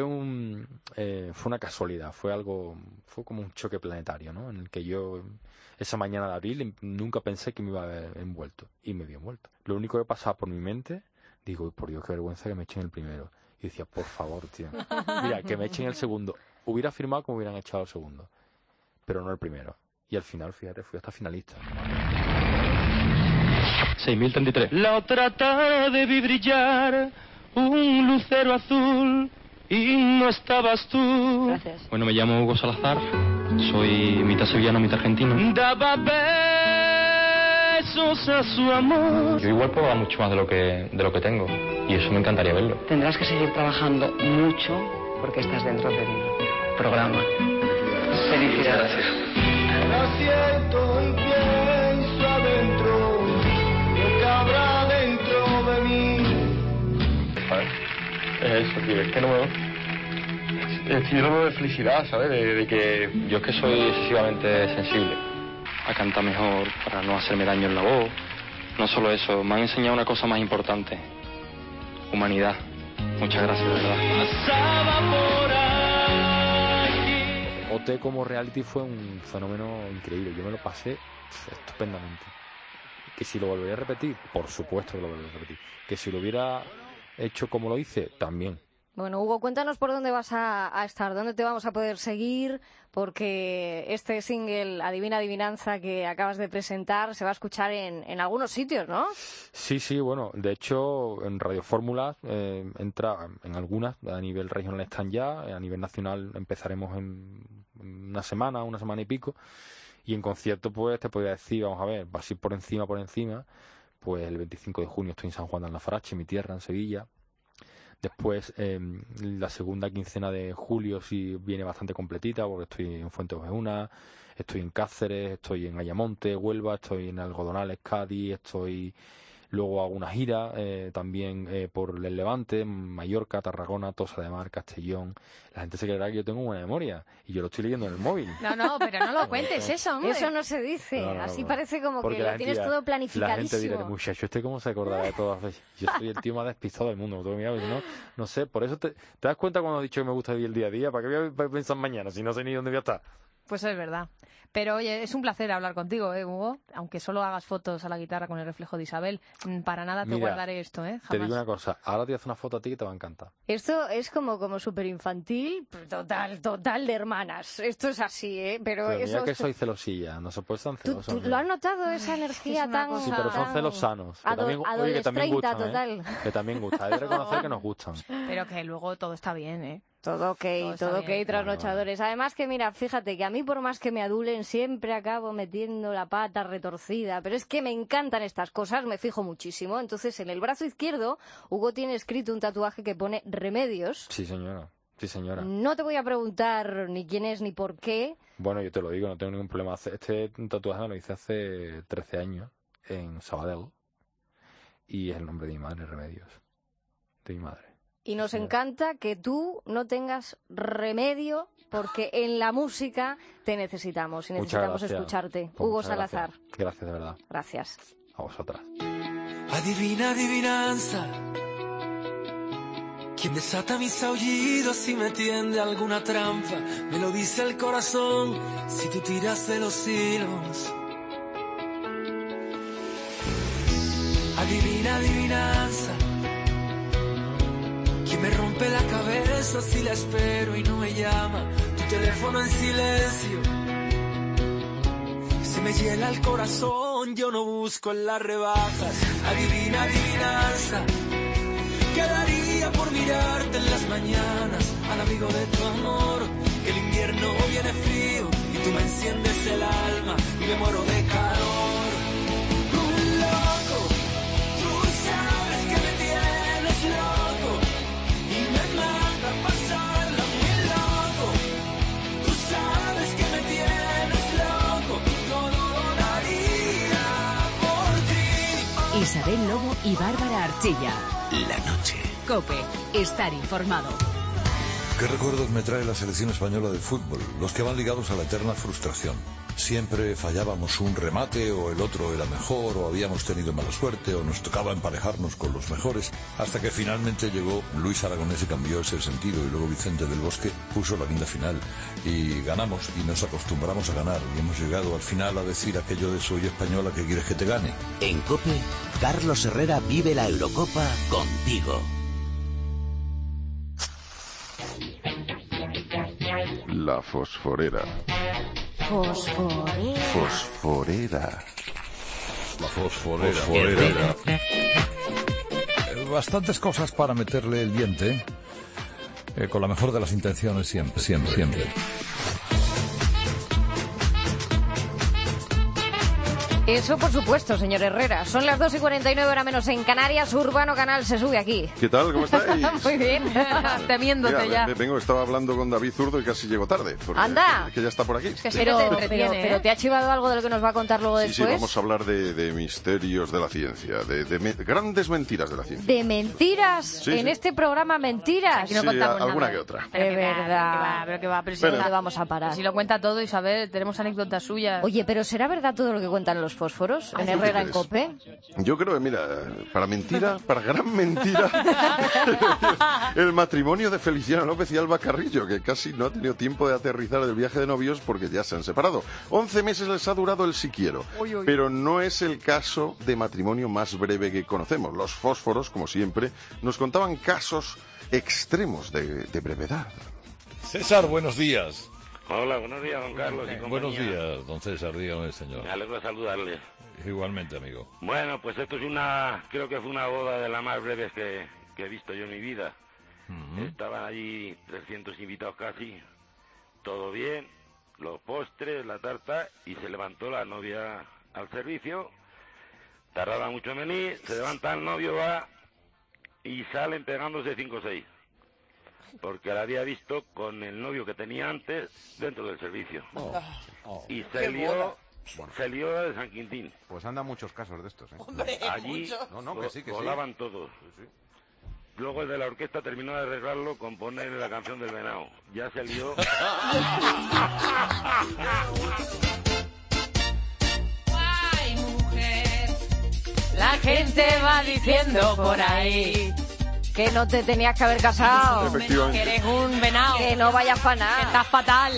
una casualidad, fue como un choque planetario, ¿no? En el que yo, esa mañana de abril, nunca pensé que me iba a haber envuelto. Y me vi envuelto. Lo único que pasaba por mi mente, digo, por Dios, qué vergüenza que me echen el primero. Y decía, por favor, tío, mira, que me echen el segundo. Hubiera firmado como hubieran echado el segundo, pero no el primero. Y al final, fíjate, fui hasta finalista. 6033. La otra tarde vi brillar un lucero azul y no estabas tú. Gracias. Bueno, me llamo Hugo Salazar, soy mitad sevillano, mitad argentino. Daba besos a su amor. Yo igual puedo dar mucho más de lo que tengo, y eso me encantaría verlo. Tendrás que seguir trabajando mucho porque estás dentro del programa. Felicidades. Lo siento y pienso adentro lo que habrá dentro de mí. Es eso, tío, es que no me... Es sinónimo de felicidad, ¿sabes? De que yo es que soy excesivamente sensible a cantar mejor para no hacerme daño en la voz. No solo eso, me han enseñado una cosa más importante: humanidad. Muchas gracias, de verdad. OT como reality fue un fenómeno increíble. Yo me lo pasé estupendamente. Que si lo volvería a repetir, por supuesto que lo volvería a repetir. Que si lo hubiera hecho como lo hice, también. Bueno, Hugo, cuéntanos por dónde vas a estar, dónde te vamos a poder seguir, porque este single, Adivina Adivinanza, que acabas de presentar, se va a escuchar en algunos sitios, ¿no? Sí, bueno, de hecho, en Radio Fórmula entra en algunas, a nivel regional están ya, a nivel nacional empezaremos en una semana y pico, y en concierto, pues, te podría decir, vamos a ver, así por encima, pues el 25 de junio estoy en San Juan de Alnafarache, mi tierra, en Sevilla. Después, la segunda quincena de julio sí viene bastante completita, porque estoy en Fuenteovejuna, estoy en Cáceres, estoy en Ayamonte, Huelva, estoy en Algodonales, Cádiz, luego hago una gira también por el Levante, Mallorca, Tarragona, Tossa de Mar, Castellón. La gente se creerá que yo tengo buena memoria y yo lo estoy leyendo en el móvil. No, pero no lo cuentes eso, hombre. Eso no se dice, así parece como que lo tienes todo planificadísimo. La gente dirá, muchacho, ¿cómo se acordará de todas las veces? Yo soy el tío más despistado del mundo, no sé, por eso te das cuenta cuando he dicho que me gusta vivir el día a día. ¿Para qué voy a pensar mañana si no sé ni dónde voy a estar? Pues es verdad. Pero oye, es un placer hablar contigo, Hugo. Aunque solo hagas fotos a la guitarra con el reflejo de Isabel, para nada te guardaré esto, Jamás. Te digo una cosa, ahora te voy a hacer una foto a ti que te va a encantar. Esto es como súper infantil, total de hermanas. Esto es así, pero eso... Mira que soy celosilla, no se puede ser tan celoso. ¿Tú lo has notado, esa energía tan... Sí, pero son celos sanos. Que también gustan, que también gustan, Que también gustan, hay que reconocer que nos gustan. Pero que luego todo está bien, Todo ok, trasnochadores. Además que mira, fíjate que a mí por más que me adulen siempre acabo metiendo la pata retorcida, pero es que me encantan estas cosas, me fijo muchísimo. Entonces en el brazo izquierdo Hugo tiene escrito un tatuaje que pone Remedios. Sí, señora. Sí, señora. No te voy a preguntar ni quién es ni por qué. Bueno, yo te lo digo, no tengo ningún problema. Este tatuaje lo hice hace 13 años en Sabadell y es el nombre de mi madre, Remedios. De mi madre. Y nos encanta que tú no tengas remedio porque en la música te necesitamos y necesitamos escucharte. Pues Hugo Salazar. Gracias, de verdad. Gracias. A vosotras. Adivina, adivinanza. ¿Quién desata mis aullidos y me tiende alguna trampa? Me lo dice el corazón si tú tiras de los hilos. Adivina, adivinanza. ¿Quién me rompe la cabeza si la espero y no me llama? Tu teléfono en silencio. Se me hiela el corazón, yo no busco en las rebajas. Adivina, adivinanza. ¿Qué daría por mirarte en las mañanas? Al amigo de tu amor, que el invierno viene frío y tú me enciendes el alma y me muero de calor. Un loco, tú sabes que me tienes loco y me manda a pasarla muy loco. Tú sabes que me tienes loco, todo lo daría por ti. Isabel Lobo y Bárbara Archilla. La noche. COPE. Estar informado. ¿Qué recuerdos me trae la selección española de fútbol? Los que van ligados a la eterna frustración. Siempre fallábamos un remate o el otro era mejor o habíamos tenido mala suerte o nos tocaba emparejarnos con los mejores hasta que finalmente llegó Luis Aragonés y cambió ese sentido y luego Vicente del Bosque puso la guinda final y ganamos y nos acostumbramos a ganar y hemos llegado al final a decir aquello de soy española, ¿qué quieres que te gane? En COPE, Carlos Herrera vive la Eurocopa contigo. La fosforera. Fosforera. La fosforera. Bastantes cosas para meterle el diente, con la mejor de las intenciones siempre. Eso por supuesto, señor Herrera. Son las 2:49 hora menos en Canarias. Urbano Canal se sube aquí. ¿Qué tal? ¿Cómo estáis? Muy bien. Temiéndote ya. Estaba hablando con David Zurdo y casi llego tarde. ¡Anda! Que ya está por aquí. Es que pero ¿te ha chivado algo de lo que nos va a contar luego después? Sí, vamos a hablar de misterios de la ciencia, de grandes mentiras de la ciencia. ¿De mentiras? Sí, en este programa, mentiras. Aquí no contamos alguna nada. Que otra. De verdad. Pero que va. Pero si ¿dónde vamos a parar? Si lo cuenta todo, Isabel, tenemos anécdotas suyas. Oye, pero ¿será verdad todo lo que cuentan los fósforos en Herrera en COPE? Yo creo que, mira, para gran mentira, el matrimonio de Feliciana López y Alba Carrillo, que casi no ha tenido tiempo de aterrizar del viaje de novios porque ya se han separado. 11 meses les ha durado el siquiero, pero no es el caso de matrimonio más breve que conocemos. Los fósforos, como siempre, nos contaban casos extremos de brevedad. César, buenos días. Hola, buenos días, don Carlos. Buenos días, don César, dígame, señor. Me alegro de saludarle. Igualmente, amigo. Bueno, pues esto es creo que fue una boda de las más breves que he visto yo en mi vida. Estaban allí 300 invitados casi, todo bien, los postres, la tarta, y se levantó la novia al servicio, tardaba mucho en venir, se levanta el novio, va, y salen pegándose 5 o 6. Porque la había visto con el novio que tenía antes dentro del servicio. Y se lió de San Quintín. Pues andan muchos casos de estos, ¿eh? Hombre, allí volaban todos. Sí. Luego el de la orquesta terminó de arreglarlo con ponerle la canción del venado. Ya se lió. Ay, mujer, la gente va diciendo por ahí que no te tenías que haber casado. Efectivamente. Que eres un venado. Que no vayas para nada. Que estás fatal.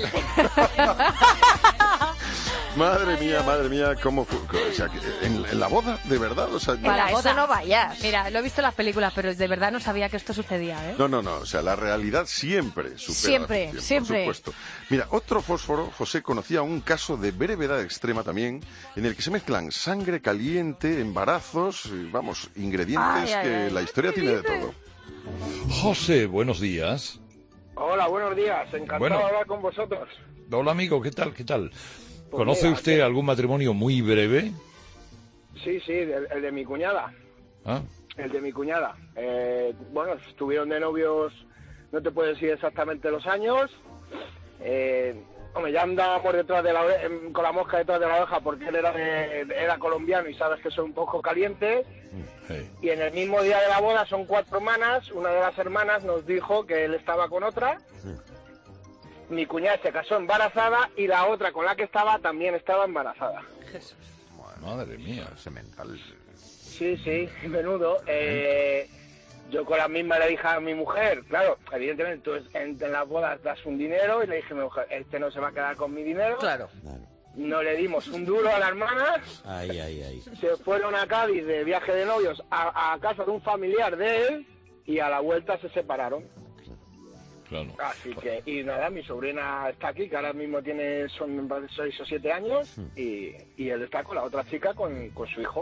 Madre mía, cómo fue. O sea, en la boda, de verdad. O sea, para eso no vayas. Mira, lo he visto en las películas, pero de verdad no sabía que esto sucedía, ¿eh? No. O sea, la realidad siempre supera. Siempre. Por supuesto. Mira, otro fósforo, José, conocía un caso de brevedad extrema también, en el que se mezclan sangre caliente, embarazos, ingredientes que la historia tiene de todo. José, buenos días. Hola, buenos días. Encantado Bueno. de hablar con vosotros. Hola, amigo, ¿qué tal? Pues ¿Conoce mira, usted algún matrimonio muy breve? Sí, el de mi cuñada. ¿Ah? El de mi cuñada. Bueno, estuvieron de novios, no te puedo decir exactamente los años. Hombre, ya andábamos detrás de con la mosca detrás de la oreja porque él era colombiano y sabes que soy un poco caliente. Y en el mismo día de la boda son 4 hermanas. Una de las hermanas nos dijo que él estaba con otra. Mi cuñada se casó embarazada y la otra con la que estaba también estaba embarazada. Jesús. Madre mía. Semental. Sí, menudo. Yo con la misma le dije a mi mujer, claro, evidentemente tú en las bodas das un dinero y le dije a mi mujer, este no se va a quedar con mi dinero. Claro. No le dimos un duro a la hermana. Ay. Se fueron a Cádiz de viaje de novios a casa de un familiar de él y a la vuelta se separaron. Claro. Así que, y nada, mi sobrina está aquí, que ahora mismo son 6 o 7 años, y él está con la otra chica, con su hijo.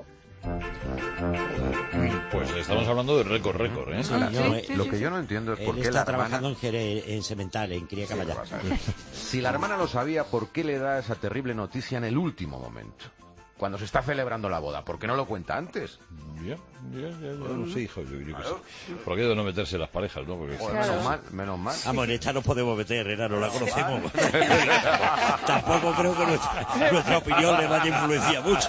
Pues estamos hablando de récord, ¿eh? Ahora, lo que yo no entiendo es por qué está la trabajando hermana... en Semental, en Cría Caballá. Si la hermana lo sabía, ¿por qué le da esa terrible noticia en el último momento? Cuando se está celebrando la boda, ¿por qué no lo cuenta antes? Ya, no sé, hijo, yo creo que sí. Por aquello de no meterse en las parejas, ¿no? Porque Menos mal. Vamos, en esta nos podemos meter, no la conocemos. Tampoco creo que nuestra opinión le vaya a influenciar mucho.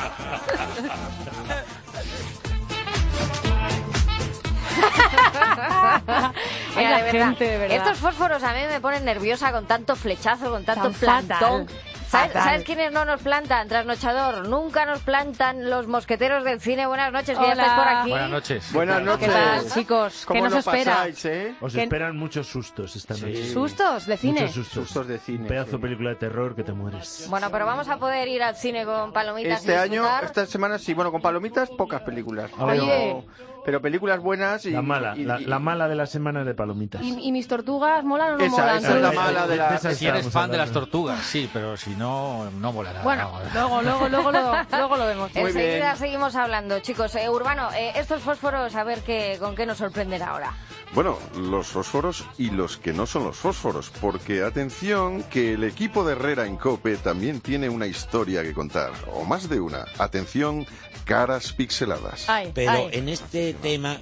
Mira, Ay, la gente, de verdad. estos fósforos a mí me ponen nerviosa con tanto flechazo, con tanto Tan plantón. fatal. ¿Sabes quiénes no nos plantan? Trasnochador. Nunca nos plantan los mosqueteros del cine. Buenas noches, que ya Hola. estáis por aquí. Buenas noches. Buenas noches. ¿Qué tal, chicos? ¿Qué ¿Cómo nos lo espera? pasáis, Os esperan muchos sustos esta noche. ¿Sustos de cine? Muchos sustos. Sustos de cine, Un pedazo sí. de película de terror que te mueres. Bueno, pero vamos a poder ir al cine con palomitas Este y año, disfrutar. esta semana sí, bueno, con palomitas pocas películas. Oye. Pero películas buenas y... La mala, la mala de la semana de palomitas. ¿Y mis tortugas molan o no Esa molan? es la mala de la... esas Si eres estábamos fan de las hablando. tortugas, sí, pero si no, no molará. Bueno, luego lo vemos. Muy Enseguida bien. seguimos hablando, chicos. Urbano, estos fósforos, a ver con qué nos sorprenden ahora. Bueno, los fósforos y los que no son los fósforos, porque atención que el equipo de Herrera en COPE también tiene una historia que contar, o más de una. Atención, caras pixeladas. Pero en este tema,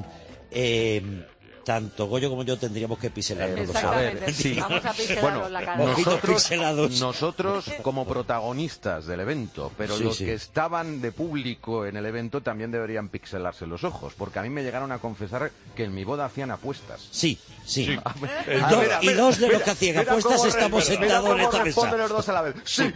tanto Goyo como yo tendríamos que pixelarnos. Exactamente, sí. Vamos a pixelarnos Bueno, la cara. nosotros como protagonistas del evento, pero Sí, los sí. que estaban de público en el evento también deberían pixelarse los ojos, porque a mí me llegaron a confesar que en mi boda hacían apuestas. Sí. Mira, Y dos de los que hacían mira apuestas cómo estamos mira sentados en cómo esta mesa. responden los dos a la vez. Sí.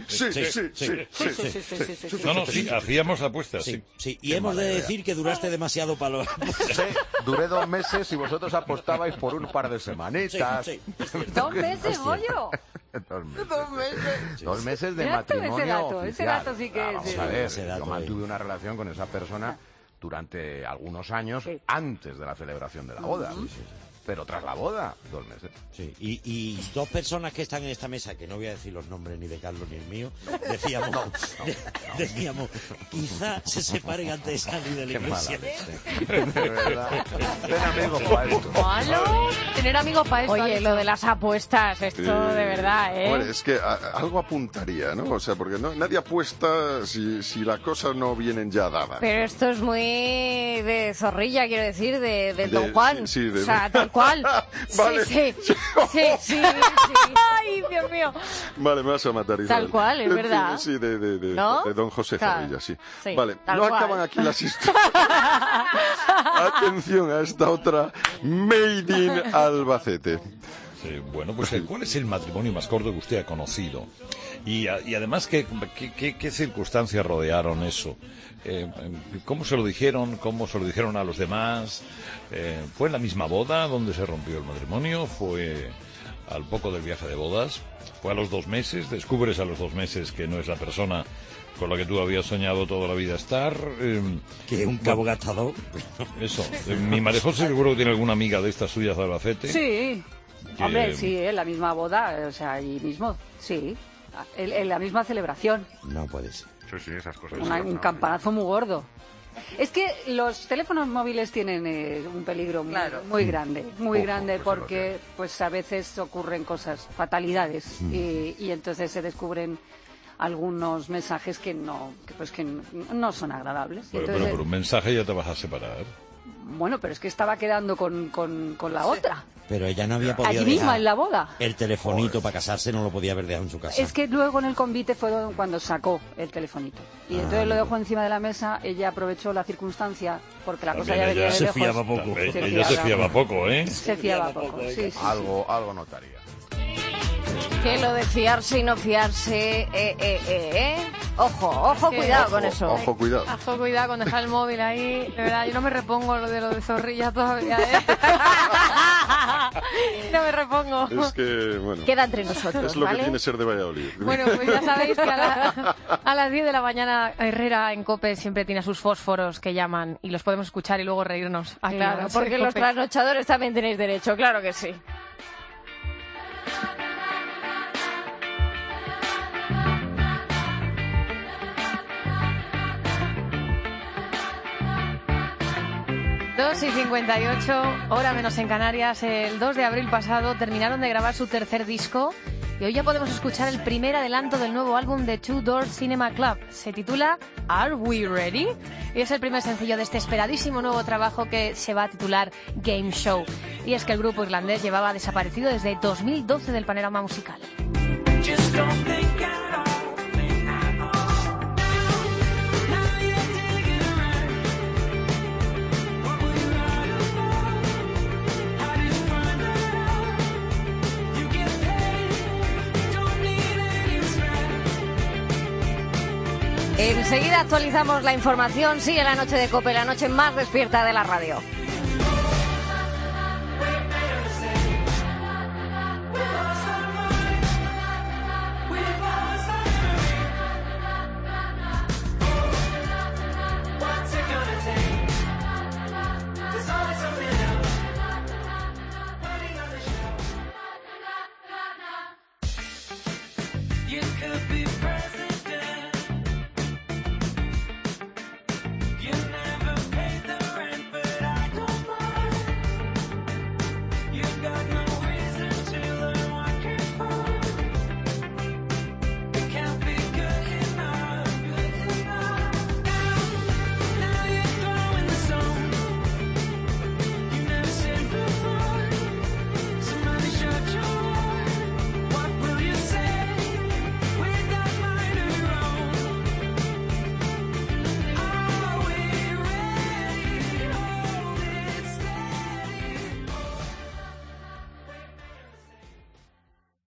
No, sí, hacíamos apuestas, sí. Sí, y hemos de decir que duraste demasiado para los... Duré 2 meses y vosotros apostabais por un par de semanitas. Sí. 2 meses, Goyo. 2 meses. 2 meses. 2 meses de Mira tú matrimonio ese dato, oficial. ese dato sí que Vamos es... a ver, Ese dato yo mantuve una relación con esa persona durante algunos años antes de la celebración de la boda. Pero tras la boda, 2 meses. Sí, y dos personas que están en esta mesa, que no voy a decir los nombres ni de Carlos ni el mío, decíamos, quizá se separen antes de salir de la iglesia. De verdad. Ten amigos para esto. Malo tener amigos para esto. Oye, lo de las apuestas, esto de verdad, Hombre, es que algo apuntaría, ¿no? O sea, porque nadie apuesta si las cosas no vienen ya dadas. Pero esto es muy de zorrilla, quiero decir, de Don Juan. Sí, O sea, tal cual. Vale. Sí. Ay, Dios mío. Vale, me vas a matar, Isabel. Tal cual, es verdad. Sí, de ¿No? Don José Claro. Zorrilla, sí. Sí, Vale, tal no cual. acaban aquí las historias. Atención a esta otra Made in Albacete. Sí, bueno, pues ¿cuál es el matrimonio más corto que usted ha conocido? Y además, ¿qué circunstancias rodearon eso? ¿Cómo se lo dijeron? ¿Cómo se lo dijeron a los demás? ¿Fue en la misma boda donde se rompió el matrimonio? ¿Fue al poco del viaje de bodas? ¿Fue a los 2 meses? ¿Descubres a los 2 meses que no es la persona con la que tú habías soñado toda la vida estar? Que es un cabo gastador. Eso. Mi María José seguro que tiene alguna amiga de estas suyas de Albacete. Sí. Que- Hombre, sí, en la misma boda, o sea, allí mismo, sí. En la misma celebración. No puede ser. Sí, esas cosas. Un campanazo muy gordo. Es que los teléfonos móviles tienen un peligro muy grande, porque pues a veces ocurren cosas, fatalidades, y entonces se descubren algunos mensajes que no son agradables. Pero Entonces, por un mensaje ya te vas a separar. bueno, pero es que estaba quedando con la otra. Pero ella no había podido Allí misma, dejar en la boda. el telefonito para casarse, no lo podía haber dejado en su casa. Es que luego en el convite fue cuando sacó el telefonito. Y entonces lo dejó encima de la mesa, ella aprovechó la circunstancia, porque la cosa ya venía de lejos. Ella se fiaba poco, ¿eh? Se fiaba poco, sí. Algo notaría. Que lo de fiarse y no fiarse, Ojo, cuidado con eso. Ojo, cuidado. Ojo, cuidado con dejar el móvil ahí. De verdad, yo no me repongo lo de Zorrilla todavía, ¿eh? No me repongo. Es que, bueno. Queda entre nosotros, es lo ¿vale? que tiene ser de Valladolid. Bueno, pues ya sabéis que a las 10 de la mañana Herrera en COPE siempre tiene sus fósforos que llaman y los podemos escuchar y luego reírnos. Aquí, Claro, ¿no? porque los COPE. trasnochadores también tenéis derecho, claro que sí. Dos y 58, hora menos en Canarias. El 2 de abril pasado terminaron de grabar su tercer disco y hoy ya podemos escuchar el primer adelanto del nuevo álbum de Two Door Cinema Club. Se titula Are We Ready? Y es el primer sencillo de este esperadísimo nuevo trabajo que se va a titular Game Show. Y es que el grupo irlandés llevaba desaparecido desde 2012 del panorama musical. Enseguida actualizamos la información. Sigue la noche de COPE, la noche más despierta de la radio. You could be president.